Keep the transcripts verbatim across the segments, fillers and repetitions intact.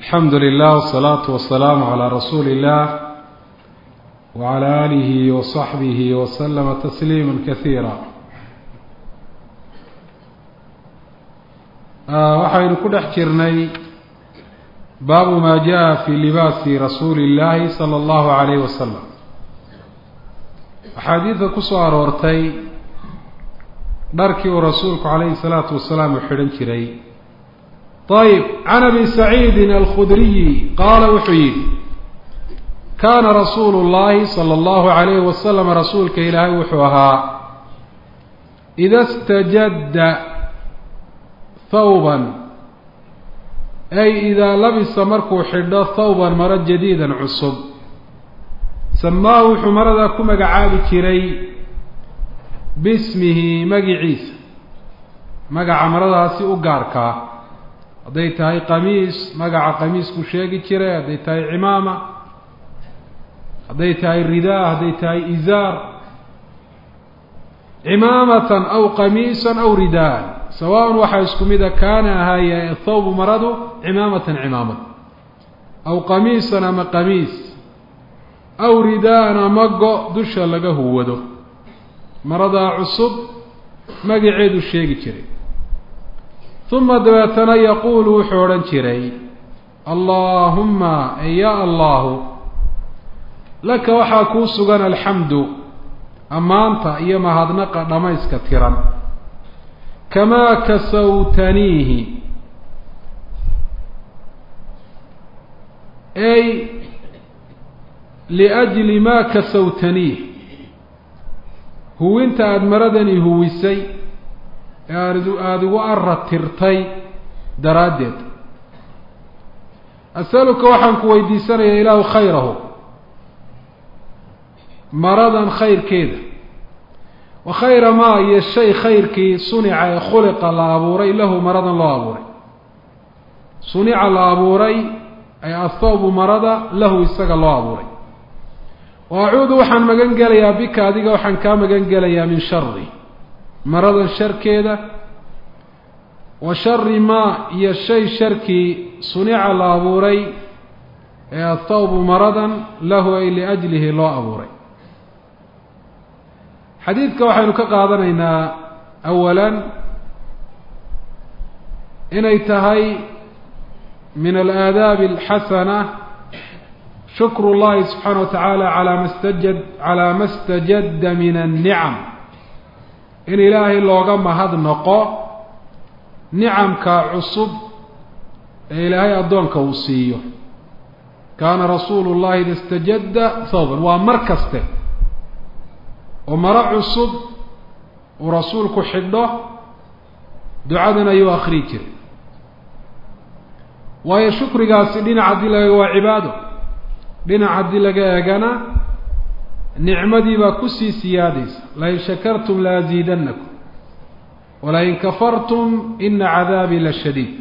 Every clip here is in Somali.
الحمد لله والصلاة والسلام على رسول الله وعلى آله وصحبه وسلم تسليما كثيرا. waxaynu ku dhex jirnay baabu maa jaa fi libaasi rasuuli illaahi sala allahu calayhi wasalam. axaadiidda ku soo aroortay dharkii uu rasuulku calayhi salaatu wasalaam u xidhan jiray. ayb can abi saciidin alkhudriyi qaala wuxuu yidhi kaana rasuulu llaahi sala allahu calayhi wasalam rasuulka ilaahay wuxuu ahaa ida stajadda thawban ay idaa labisa markuu xidho thawban maro jadiidan cusub samaahu wuxuu maradaa ku magacaabi jiray bismihi magiciisa, magaca maradaasi u gaarkaa. hadday tahay qamiis magaca qamiisku sheegi jiray, hadday tahay cimaama, hadday tahay ridaa, hadday tahay izaar. cimaamatan aw qamiisan aw ridaan sawaaun waxaa isku mida kaana ahaaya thawbu maradu cimaamatan cimaamad aw qamiisan ama qamiis aw ridaan ama go dusha laga huwado. maradaa cusub magaceedu sheegi jiray. uma dabeetana yaquulu wuxuu odhan jiray allaahumma ya allahu laka waxaa kuu sugan alxamdu ammaanta iyo mahadnaqa dhammayska tiran kamaa kasawtaniihi ay liajli maa kasawtaniih huwinta aada maradani huwisay ee aada igu arra tirtay daraaddeed. asaluka waxaan ku weydiisanayaa ilaahu khayrahu maradan khayrkeeda, wa khayra maa iyo shay khayrkii sunica ee khuliqa la abuuray lahu maradan loo abuuray. sunica la abuuray ay athawbu marada lahu isaga loo abuuray. wa acuudu waxaan magan gelayaa bika adiga waxaan kaa magan gelayaa min shari maradan sharkeeda, wa shari maa iyo shay sharkii sunica la abuuray ee athawbu maradan lahu ay liajlihi loo abuuray. xadiidka waxaynu ka qaadanaynaa awalan inay tahay min alaadaabi alxasana shukru llahi subxaana wa tacaala calaa ma stajad calaa ma stajadda min annicam, in ilaahay looga mahad noqo nicamka cusub ee ilaahay addoonka uu siiyo. kaana rasuulu llahi ida stajadda thawban waa mar kaste oo maro cusub uu rasuulku xidho ducadan ayuu akhrii jiray. waayo shukrigaasi dhinac haddii laga waa cibaado, dhinac haddii laga eegana nicmadii baa kusii siyaadaysa. lain shakartum laaziidannakum walain kafartum ina cadaabii la shadiid.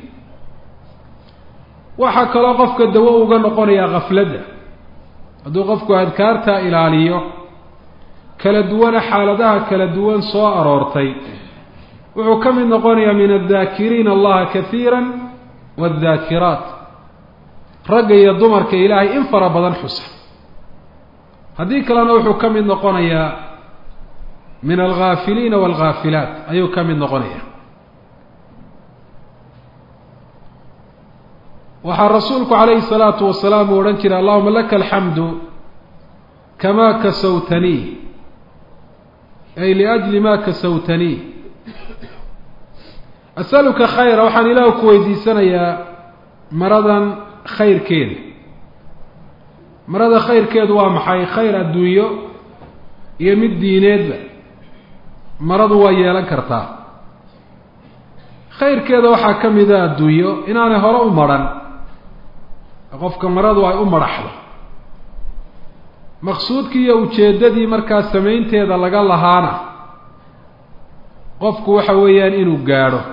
waxaa kaloo qofka dawo uga noqonayaa kafladda hadduu qofku adkaartaa ilaaliyo kala duwana xaaladaha kala duwan soo aroortay. wuxuu ka mid noqonayaa min addaakiriina allaha kaiira waaddaakiraat, ragga iyo dumarka ilaahay in fara badan xusa. haddii kalena wuxuu ka mid noqonayaa min alghaafiliina waalghaafilaat ayuu ka mid noqonayaa. waxaa rasuulku calayhi salaatu wasalaam uu odhan jiray allahuma laka alxamdu kamaa kasawtanii ay liajli maa kasawtanii. asaluka khayra waxaan ilaahu ku weydiisanayaa maradan khayrkeeda. marada khayrkeedu waa maxay? khayr adduunyo iyo mid diineedba maradu waa yeelan kartaa. khayrkeeda waxaa ka mida adduunyo inaanay hore u maran, qofka maradu ay u madaxdo. maqsuudkii iyo ujeeddadii markaa samaynteeda laga lahaana qofku waxa weeyaan inuu gaadho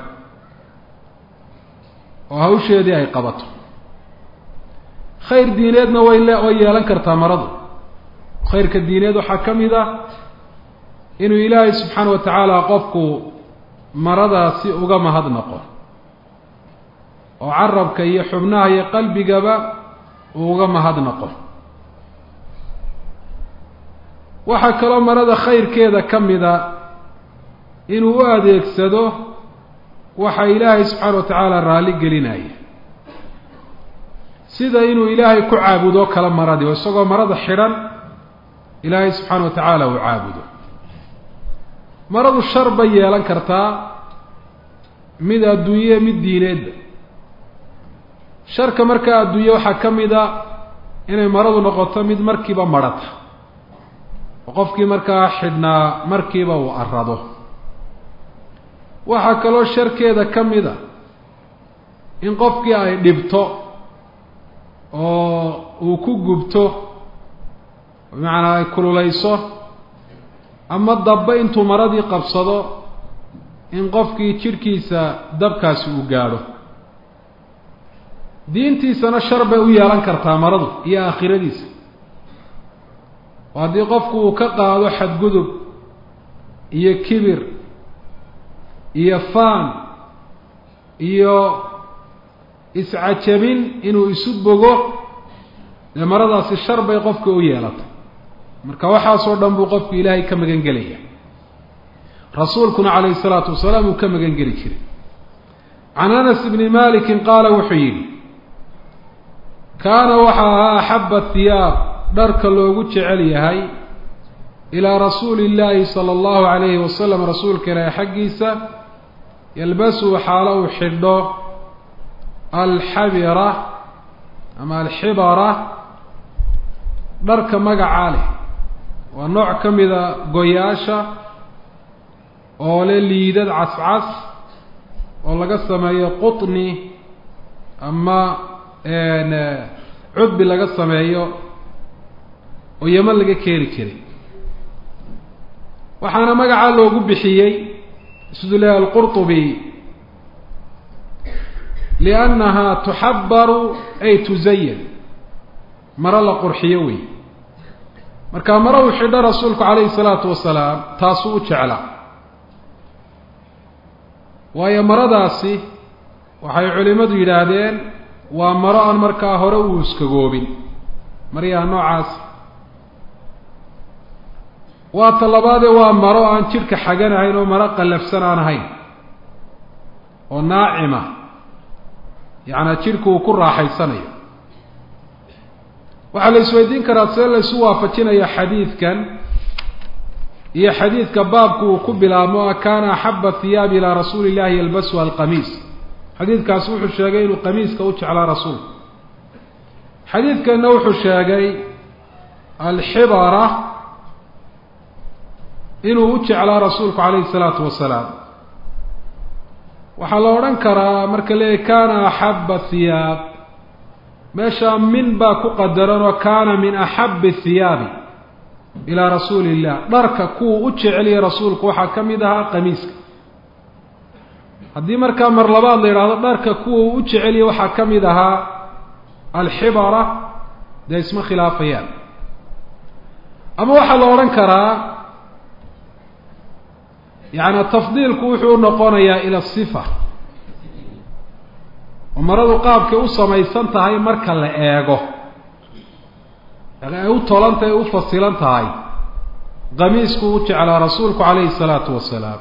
oo hawsheedii ay qabato. khayr diineedna way le way yeelan kartaa maradu. khayrka diineed waxaa ka mid ah inuu ilaahay subxaana wa tacaala qofku maradaasi uga mahadnaqo. oo carabka iyo xubnaha iyo qalbigaba uga mahadnaqo. waxa kaloo marada khayrkeeda kamida inuu u adeegsado waxa Ilaahay subhanahu wa ta'ala raali gelinaya, sida inuu Ilaahay ku caabudo kala maradi oo isagoo marada xiran Ilaahay subhanahu wa ta'ala uu caabudo. maradu shar bay yeelan kartaa, mid adduunye mid diineed. sharka marka adduunye waxa kamida inay maradu noqoto mid markiiba marata, qofkii markaa xidhnaa markiiba uu arado. waxa kaloo sharkeeda kamida in qofkii ay dhibto oo uu ku gubto, macnaa ay kululayso, ama dabba intuu maradii qabsado in qofkii jirkiisa dabkaasi uu gaadho. diintiisana shar bay u yeelan kartaa maradu iyo aakhiradiisa. haddii qofku uu ka qaado xadgudub iyo kibir iyo faan iyo iscajabin inuu isu bogo, dee maradaasi shar bay qofka u yeelatay. marka waxaasoo dhan buu qofku Ilaahay ka magan gelaya. rasuulkuna calayhi salaatu wasalaam uu ka magan geli jiray. can Anas ibni Malikin qaala wuxuu yidhi: kaana waxaa ahaa axabba thiyaab dharka loogu jecel yahay ilaa rasuuli illaahi sala allahu calayhi wasalam, rasuulka ilaahay xaggiisa, yalbasuu xaalo uu xidho alxabira ama alxibara, dharka magacaa leh. waa nooc ka mida goyaasha oo leh liidad cascas oo laga sameeyo qutni ama cudbi laga sameeyo oo Yaman laga keeni jiray. waxaana magaca loogu bixiyey Sudlaa al-Qurtubi li'annaha tuhabbaru ay tuzayyan, mara la qurxiyo wey. marka mara uu xidho rasuulku calayhi salaatu wasalaam taasuu u jeclaa, waayo maradaasi waxay culimadu yidhaahdeen waa maro aan markaa hore uu iskagoobin. maryaha noocaas waa talabaade waa maro aan jirka xaganahayn oo maro qallafsan aan ahayn oo naacima, yacnaa jirku uu ku raaxaysanayo. waxaa la isweydiin karaa see la isu waafajinaya xadiidkan iyo xadiidka baabku uu ku bilaabmo kaana axabba thiyaabi ilaa rasuuli llahi yalbasuha alqamiis. xadiidkaasi wuxuu sheegay inuu qamiiska u jeclaa rasuulku. xadiidkanna wuxuu sheegay alxibara inuu u jeclaa rasuulku calayhi salaatu wasalaam. waxaa la odhan karaa marka leeyahy kaana axabba thiyaab, meesha min baa ku qadaran oo kaana min axabbi thiyaabi ilaa rasuuli illah. dharka kuwuu u jeceliya rasuulku waxaa ka mid ahaa qamiiska. haddii markaa mar labaad la yidhaahdo dharka kuwa uu u jeceliya waxaa ka mid ahaa alxibara, dee isma khilaafayaan. ama waxaa la odhan karaa yacni tafdiilku wuxuu u noqonayaa ila sifa, oo maradu qaabkay u samaysan tahay marka la eego, ay u tolan tahay, u fasilan tahay, qamiisku u jeclaa rasuulku calayhi salaatu wasalaam.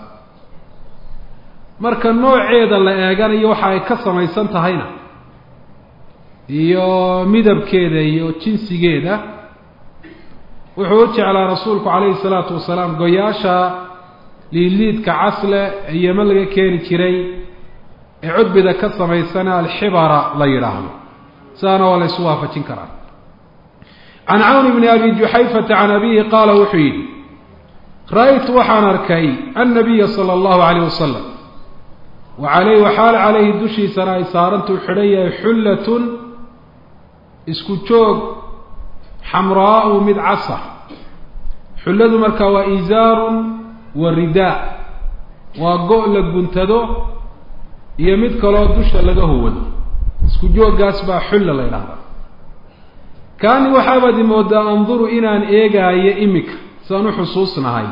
marka nooceeda la eeganayo waxa ay ka samaysan tahayna iyo midabkeeda iyo jinsigeeda, wuxuu u jeclaa rasuulku calayhi salaatu wasalaam goyaasha liiliidka casle ee Yaman laga keeni jiray ee cudbida ka samaysana alxibara la yidhaahdo. saana waa la isu waafajin karaa. can Cawn bni abi Juxayfata can abihi qaala wuxuu yidhi: ra'aytu waxaan arkay annabiya sala allahu calayh wasalam wa calayhi waxaal calayhi dushiisana ay saarantuu xidhan yahay xullatun isku joog xamraa'u mid casa. xulladu markaa waa izaarun wa ridaa, waa go' la guntado iyo mid kaloo dusha laga howado. isku jooggaas baa xulla la ydhahdaa. kaani waxaabaad imoodaa anduru inaan eegaayo imika sidaan u xusuusnahay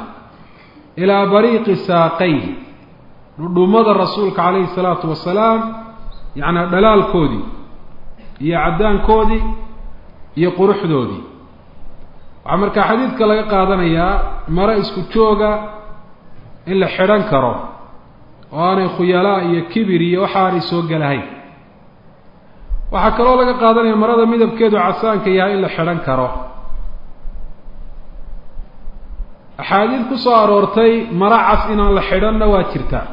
ilaa bariiqi saaqayhi, dhudhummada rasuulka calayhi salaatu wasalaam yacni dhalaalkoodii iyo caddaankoodii iyo quruxdoodii waxaa markaa xadiidka laga qaadanayaa maro isku jooga in la xidhan karo oo aanay khuyalaa iyo kibir iyo waxa aanay soo galahayn waxaa kaloo laga qaadanaya marada midabkeedu casaanka yahay in la xidhan karo axaadiid ku soo aroortay maro cas inaan la xidhanna waa jirtaa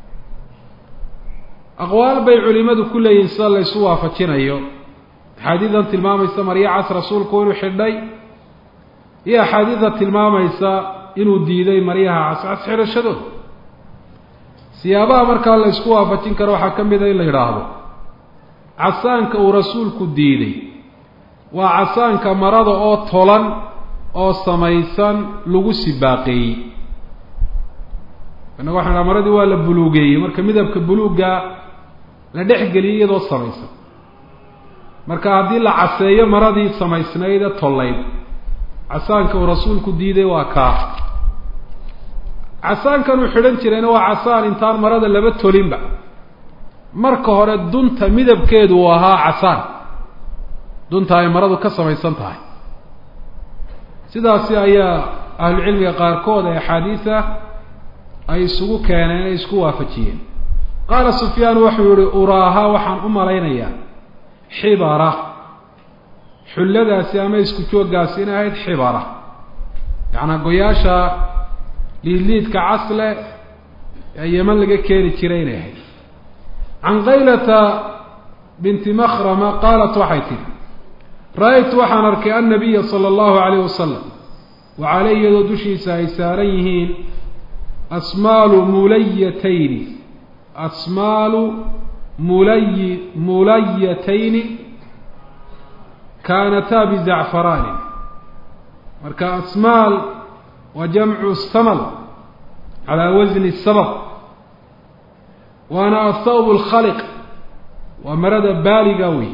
aqwaal bay culimadu ku leeyihin sida la isu waafajinayo axaadiidan tilmaamaysa maryo cas rasuulku inuu xidhay iyo axaadiida tilmaamaysa inuu diiday maryaha cascas xidhashadooda siyaabaha markaa la isku waafajin karo waxaa ka mid a in la yidhaahdo casaanka uu rasuulku diiday waa casaanka marada oo tolan oo samaysan lagu sibaaqeeyey innaga waxaan dhaha maradii waa la buluugeeyey marka midabka buluugga la dhex geliyey iyadoo samaysan marka haddii la caseeyo maradii samaysnayd ee tollayd casaanka uu rasuulku diiday waa kaa casaankan uu xidhan jirayna waa casaan intaan marada laba tolinba marka hore dunta midabkeedu uu ahaa casaan dunta ay maradu ka samaysan tahay sidaasi ayaa ahlucilmiga qaarkood ee axaadiisa ay isugu keeneen ay isku waafajiyeen qaala sufyaan wuxuu yihi uraaha waxaan u malaynayaa xibara xulladaasi ama isku jooggaasi inay ahayd xibara yacnaa goyaasha liidliidka casle ee yeman laga keeni jiray inay ahayd can qaylata binti makhrama qaalat waxay tihi ra-aytu waxaan arkay annabiya sala allahu calayh wasalam wa caley iyadoo dushiisa ay saaran yihiin asmaalu mulayatayni asmaalu mulayi mulayatayni kaanataa bizacfaraanin marka asmaal waa jamcu samal calaa wasni sabab waana athawb alkhaliq waa marada baaliga wey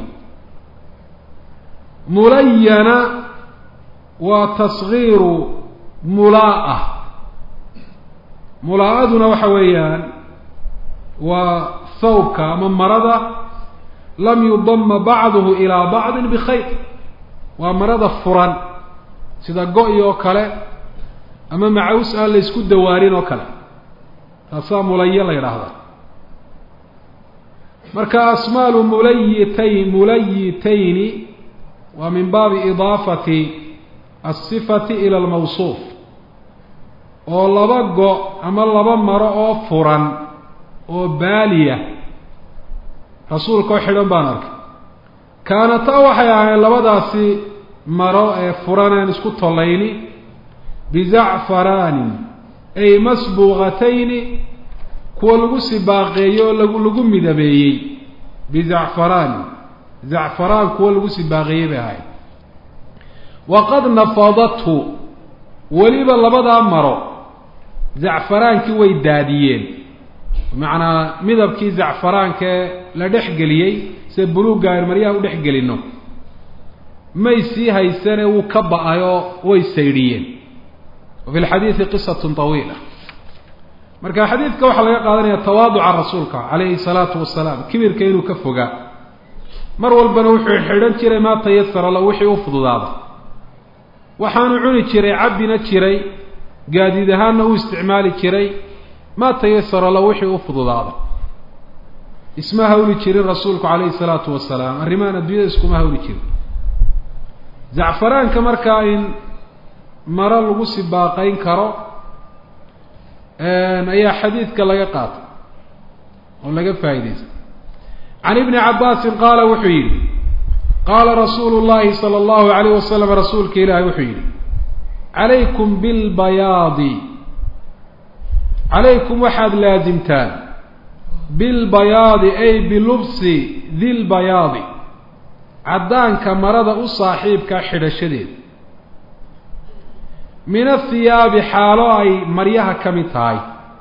mulayana waa tasgiiru mulaa-a mulaa-aduna waxa weeyaan waa thawbka ama marada lam yudama bacduhu ilaa bacdin bikhayr waa marada furan sida go-i oo kale ama macaws aan la isku dawaarin oo kale taasaa mulaya la yidhaahdaa marka asmaalu mulayitayn mulayitayni waa min baabi idaafati asifati ila almawsuuf oo laba go ama laba maro oo furan oo baaliya rasuulka oo xidhan baan arkay kaanataa waxay ahayn labadaasi maro ee furan aan isku tollayni bizacfaraanin ay masbuuqatayni kuwa lagu sibaaqeeyo oo lagu lagu midabeeyey bizacfaraanin zacfaraan kuwa lagu sibaaqeeyey bay ahayd waqad nafadathu weliba labadaa maro zacfaraankii way daadiyeen bimacnaa midabkii zacfaraankae la dhex geliyey sida buluugga aynu maryaha u dhex gelino may sii haysane wuu ka ba-ayoo way saydhiyeen wa fi lxadiidi qisatun tawiila marka xadiidka waxaa laga qaadanaya tawaaduca rasuulka calayhi salaatu wasalaam kibirka inuu ka fogaa mar walbana wuxuu xidhan jiray maa tayasara la wixii u fududaada waxaanu cuni jiray cabbina jiray gaadiid ahaanna u isticmaali jiray maa tayasara la wixii u fududaada isma hawli jirin rasuulku calayhi salaatu wasalaam arrimahan adduunyada iskuma hawli jirin zacfaraanka markaa in maro lagu sibaaqayn karo ayaa xadiidka laga qaatay oo laga faa'idaystay can ibni cabbaasin qaala wuxuu yidhi qaala rasuulu llahi sala allahu calayh wasalam rasuulka ilaahi wuxuu yidhi calaykum bilbayaadi calaykum waxaad laasimtaan bilbayaadi ay bilubsi dilbayaadi caddaanka marada u saaxiibka xidhashadeeda min athiyaabi xaalo ay maryaha ka mid tahay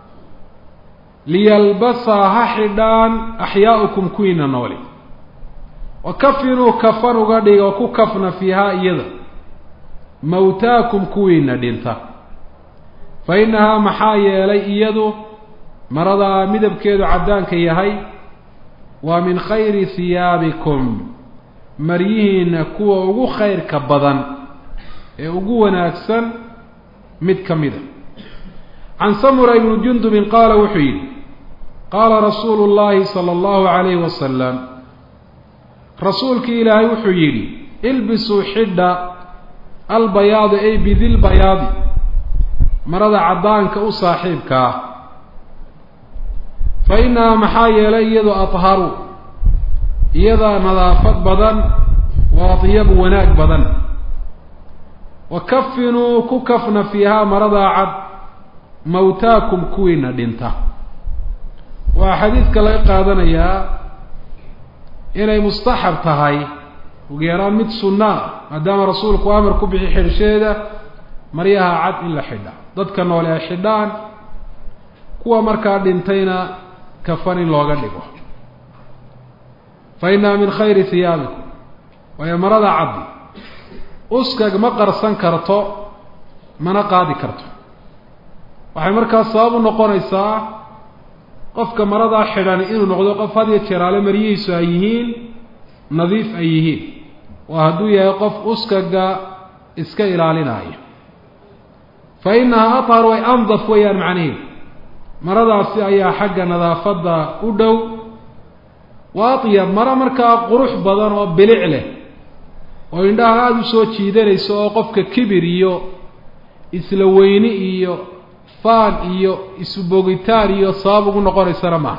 liyalbasaa ha xidhaan axyaa'ukum kuwiina nooli wa kafinuu kafan uga dhiga oo ku kafna fiihaa iyada mawtaakum kuwiina dhinta fa innahaa maxaa yeelay iyadu maradaa midabkeedu caddaanka yahay ومن خير ثيابكم مريهن كوا ugu khayrka badan ee ugu wanaagsan mid kamida عن سمرة بن جندب قال وحيد قال رسول الله صلى الله عليه وسلم رسولك إلهي وحيد البسوا حدة البياض أي بذي البياض مرض عدانك أصاحبك فإنها محايا ليذ أطهر يذا نظافة بدن وطيب وناك بدن وكفنوا ككفن فيها مرض عد موتاكم كوين دينتا وحديث كلا قادنا يا إني مستحب تهاي وغيران مد سنة ما دام رسولك وامر كبحي حرشيدة مريها عد إلا حدا ضدك نولي حدان كوا مركا دينتينا كفاني لوغا ديكو فإنها من خير ثيابكم وهي مرض عد أسكاق مقرسان كرتو منا قادي كرتو waxay markaa sabab u noqonaysaa qofka marada xidhan inuu noqdo qof had iyo jeer ale mariyihiisu ay yihiin nadiif ay yihiin waa hadduu yahay qof uskaga iska ilaalinaya fa innaha athar way andaf wayaan macnihi maradaasi ayaa xagga nadaafadda u dhow waa atyab mara markaa qurux badan oo bilic leh oo indhaha aada u soo jiidanayso oo qofka kibir iyo isla weyni iyo faan iyo isbogitaan iyo sabab ugu noqonaysana maaha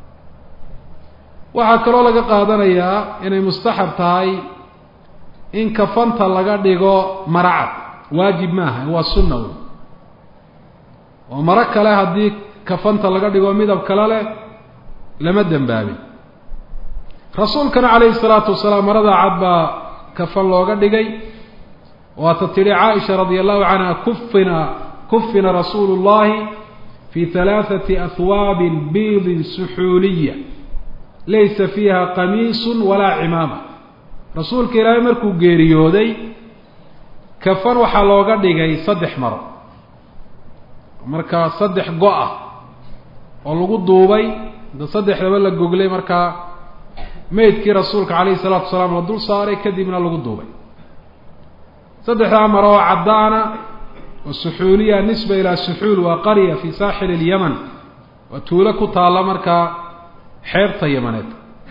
waxaa kaloo laga qaadanayaa inay mustaxab tahay in kafanta laga dhigo maracad waajib maaha waa sunna wey oo maro kale haddii kafanta laga dhigo midab kale leh lama dembaabin rasuulkana calayhi salaatu wasalaam marada cad baa kafan looga dhigay waata tidhi caaisha radia allahu canha kufina كفن رسول الله في ثلاثة أثواب بيض سحولية ليس فيها قميص ولا عمامة رسول كلا مركو غيريودي كفن وحلوغا دغاي صدح مر marka صدح go'a oo lagu duubay da صدح laba la goglay marka meedkii rasuulka kaleey salaatu salaam la dul saaray kadibna lagu duubay صدح amar oo cadaana والسحولية نسبة إلى سحول وقرية في ساحل اليمن وتولك طالة مركا حيرة يمنات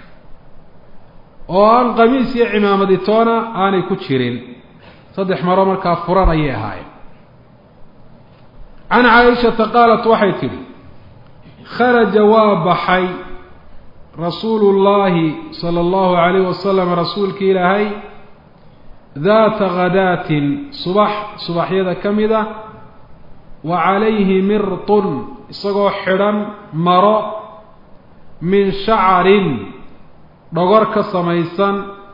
وأن قميص عمامة ديتونا آني كتشيرين صدح مرة مركا فران أيها عن عائشة قالت وحيتي خرج وابحي رسول الله صلى الله عليه وسلم رسولك إلهي ذات غداة صباح صباح يدا كمدة وعليه مرط إسقو حرم مراء من شعر ضغر كسميسا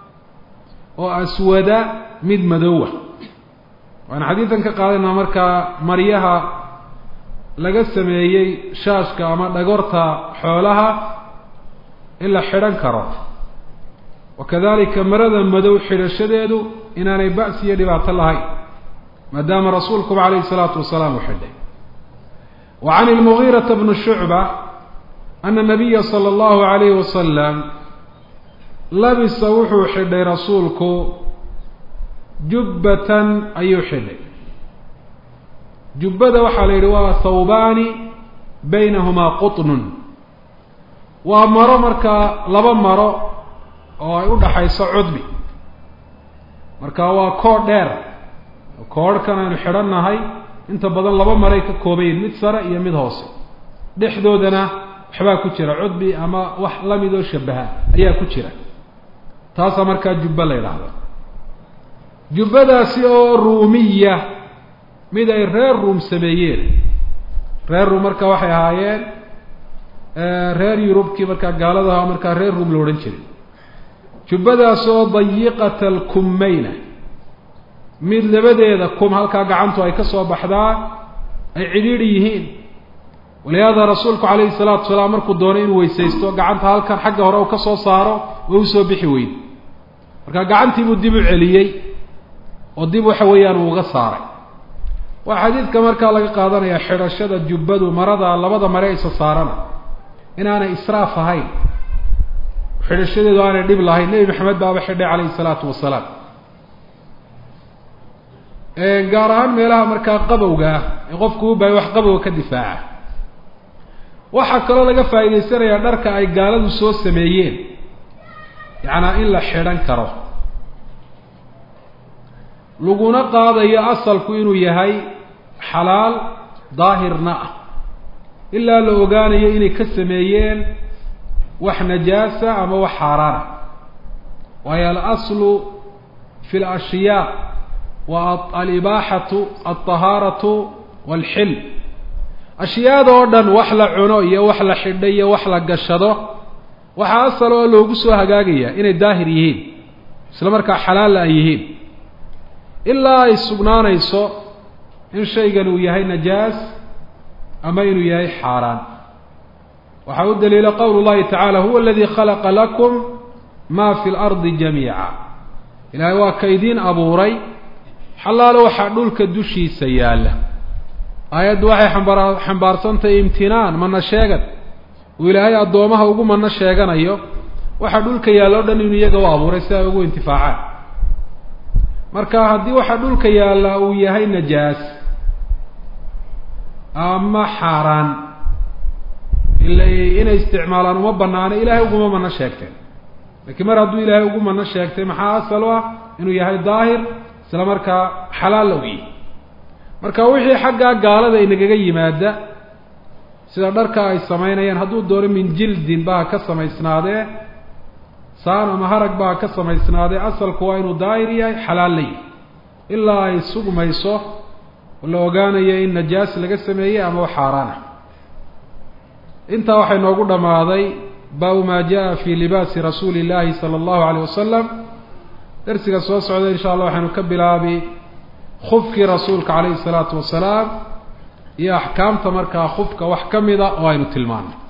وأسود مد مدوة وأنا حديثا كقالنا مركا مريها لقسمي شاشكا أما ضغرتا حولها إلا حرم كرات وكذلك مرضا مدو حرشديدو إناني بأس يدبعت الله ما دام رسولكم عليه الصلاة والسلام حده وعن المغيرة بن الشعبة أن النبي صلى الله عليه وسلم لبس وحو حده رسولكم جبة أي حده جبة وحال رواء ثوبان بينهما قطن ومرو مركا لبا مرو oo ay u dhaxayso cudbi marka waa koor dheer koorkan aynu xidhannahay inta badan laba maray ka koobayn mid sare iyo mid hoose dhexdoodana waxbaa ku jira cudbi ama wax la mid oo shabaha ayaa ku jira taas marka jubba la yiraahdo jubbadaasi oo ruumiya mid ay reer ruum sameeyeen reer ruum marka waxay ahaayeen reer yurubkii marka gaalada marka reer ruum la oran jiray jubbadaasoo dayiqata alkummayna mid labadeeda kum halkaa gacantu ay ka soo baxdaa ay cidhiidhi yihiin walihaada rasuulku calayhi salaatu wasalaam markuu doonay inuu weysaysto gacanta halkan xagga hore uu ka soo saaro way u soo bixi weyd marka gacantii buu dib u celiyey oo dib waxa weeyaan uu uga saaray waa xadiidka markaa laga qaadanayaa xidhashada jubbadu marada labada mare isa saarana inaanay israaf ahayn xidhashadeedu aanay dhib lahayn nebi maxamed baaba xidhay calayhi salaatu wasalaam gaar ahaan meelaha markaa qabowga ah ee qofku u baahay wax qabowga ka difaaca waxaa kaloo laga faa'idaysanayaa dharka ay gaaladu soo sameeyeen yacnaa in la xidhan karo laguna qaadayo asalku inuu yahay xalaal daahirna ah ilaa la ogaanayo inay ka sameeyeen wax najaasa ama wax xaaraana waayo alaslu fi alashyaa wa alibaaxatu alطahaaratu walxil ashyaada oo dhan wax la cuno iyo wax la xidho iyo wax la gashado waxaa asal oo loogu soo hagaagaya inay daahir yihiin isla markaa xalaalla ay yihiin ilaa ay sugnaanayso in shaygan uu yahay najaas ama inuu yahay xaaraan waxaa u daliila qowlu llahi tacaala huwa aladii khalaqa lakum ma fi lardi jamiica ilaahay waa ka idiin abuuray xalaalo waxaa dhulka dushiisa yaalla aayaddu waxay xambaar xambaarsantahay imtinaan mana sheegad uu ilaahay addoomaha ugu mano sheeganayo waxaa dhulka yaalla o dhan inuu iyaga u abuuray si ay ugu intifaacaan marka haddii waxaa dhulka yaalla uu yahay najaas ama xaaraan ila inay isticmaalaan uma banaano ilaahay uguma mano sheegteen laakiin mar hadduu ilaahay ugu mano sheegtay maxaa asal u ah inuu yahay daahir isla markaa xalaal la wiyi marka wixii xaggaa gaalada inagaga yimaada sida dharka ay samaynayaan hadduu doono min jildin baa ka samaysnaadee saan ama harag baa ka samaysnaadee asalku waa inuu daahir yahay xalaal la yihi ilaa ay sugmayso oo la ogaanayo in najaas laga sameeyey ama wax xaaraan ah intaa waxay noogu dhammaaday baabu maa jaa fi libaasi rasuuli illaahi sala allahu calayh wasalam darsiga soo socda insha allah waxaynu ka bilaabi khufkii rasuulka calayhi salaatu wasalaam iyo axkaamta markaa khufka wax ka mida oo aynu tilmaanay